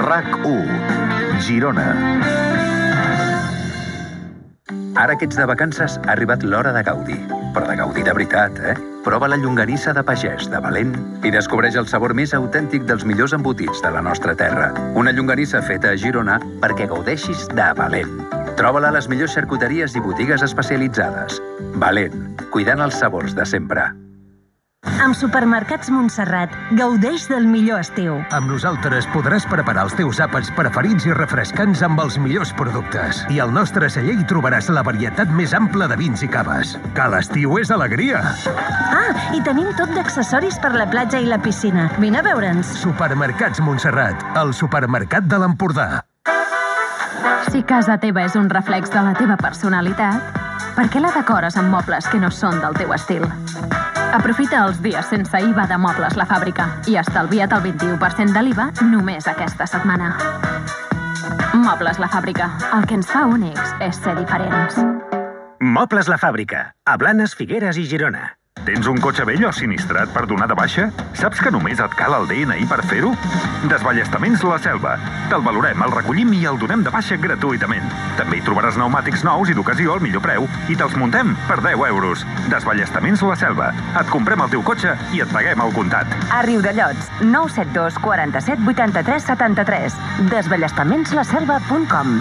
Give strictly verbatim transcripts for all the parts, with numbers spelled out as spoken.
RAC u, Girona. Ara que ets de vacances, ha arribat l'hora de gaudir. Però de gaudir de veritat, eh? Prova la llonganissa de pagès de Valent i descobreix el sabor més autèntic dels millors embotits de la nostra terra. Una llonganissa feta a Girona perquè gaudeixis de Valent. Troba-la a les millors xarcuteries i botigues especialitzades. Valent, cuidant els sabors de sempre. Amb Supermercats Montserrat, gaudeix del millor estiu. Amb nosaltres podràs preparar els teus àpats preferits i refrescants amb els millors productes. I al nostre celler hi trobaràs la varietat més ampla de vins i caves. Que l'estiu és alegria! Ah, i tenim tot d'accessoris per la platja i la piscina. Vine a veure'ns. Supermercats Montserrat, el supermercat de l'Empordà. Si casa teva és un reflex de la teva personalitat, per què la decores amb mobles que no són del teu estil? Aprofita els dies sense I V A de Mobles La Fàbrica i estalvia't el vint-i-u per cent de l'I V A només aquesta setmana. Mobles La Fàbrica. El que ens fa únics és ser diferents. Mobles La Fàbrica. A Blanes, Figueres i Girona. Tens un cotxe vell o sinistrat per donar de baixa? Saps que només et cal el D N I per fer-ho? Desballestaments La Selva. Te'l valorem, el recollim i el donem de baixa gratuïtament. També hi trobaràs pneumàtics nous i d'ocasió al millor preu i te'ls muntem per deu euros. Desballestaments La Selva. Et comprem el teu cotxe i et paguem al comptat. A Riudellots, nou set dos, quaranta-set, vuitanta-tres, setanta-tres. desballestamentsla selva punt com.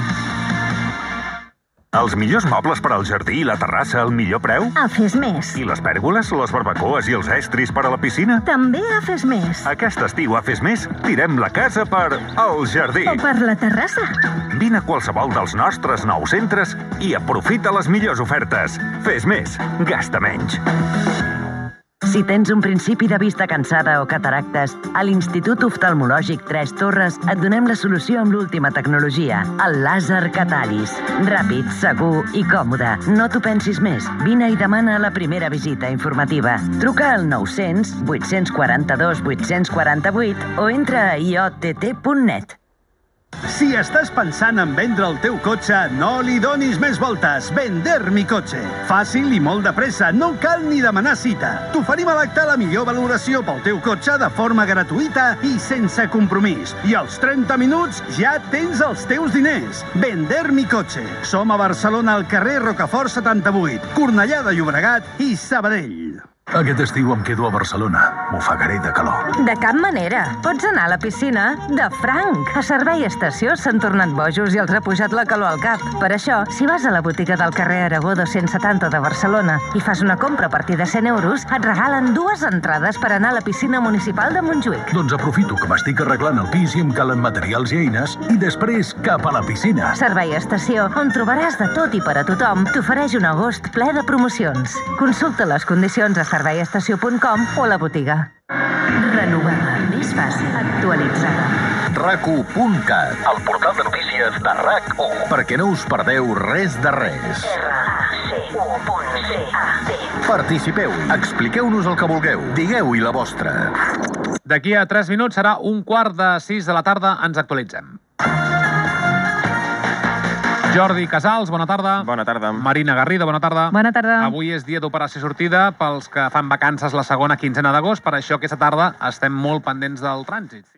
Els millors mobles per al jardí i la terrassa al millor preu? A Fes Més. I les pèrgoles, les barbacoes i els estris per a la piscina? També a Fes Més. Aquest estiu a Fes Més tirem la casa per al jardí. O per la terrassa. Vine a qualsevol dels nostres nous centres i aprofita les millors ofertes. Fes Més, gasta menys. Si tens un principi de vista cansada o cataractes, a l'Institut Oftalmològic Tres Torres et donem la solució amb l'última tecnologia, el làser Catalis. Ràpid, segur i còmode. No t'ho pensis més. Vine i demana la primera visita informativa. Truca al nou-cents, vuit-cents quaranta-dos, vuit-cents quaranta-vuit o entra a i o te te punt net. Si estàs pensant en vendre el teu cotxe, no li donis més voltes. Vender mi cotxe. Fàcil i molt de pressa, no cal ni demanar cita. T'oferim a l'acte la millor valoració pel teu cotxe de forma gratuïta i sense compromís. I als trenta minuts ja tens els teus diners. Vender mi cotxe. Som a Barcelona al carrer Rocafort setanta-vuit, Cornellà de Llobregat i Sabadell. Aquest estiu em quedo a Barcelona. M'ofegaré de calor. De cap manera. Pots anar a la piscina de franc. A Servei Estació s'han tornat bojos i els ha pujat la calor al cap. Per això, si vas a la botiga del carrer Aragó dos-cents setanta de Barcelona i fas una compra a partir de cent euros, et regalen dues entrades per anar a la piscina municipal de Montjuïc. Doncs aprofito que m'estic arreglant el pis i em calen materials i eines i després cap a la piscina. Servei Estació, on trobaràs de tot i per a tothom, t'ofereix un agost ple de promocions. Consulta les condicions a servei estació punt com o a la botiga. Renovada, més fàcil, actualitzada. RAC u punt cat, El portal de notícies de RAC u. perquè no us perdeu res de res. Participeu-hi, expliqueu-nos el que vulgueu, digueu-hi la vostra. D'aquí a tres minuts serà un quart de sis de la tarda, ens actualitzem. Jordi Casals, bona tarda. Bona tarda. Marina Garrido, bona tarda. Bona tarda. Avui és dia d'operació sortida pels que fan vacances la segona quinzena d'agost, per això aquesta tarda estem molt pendents del trànsit.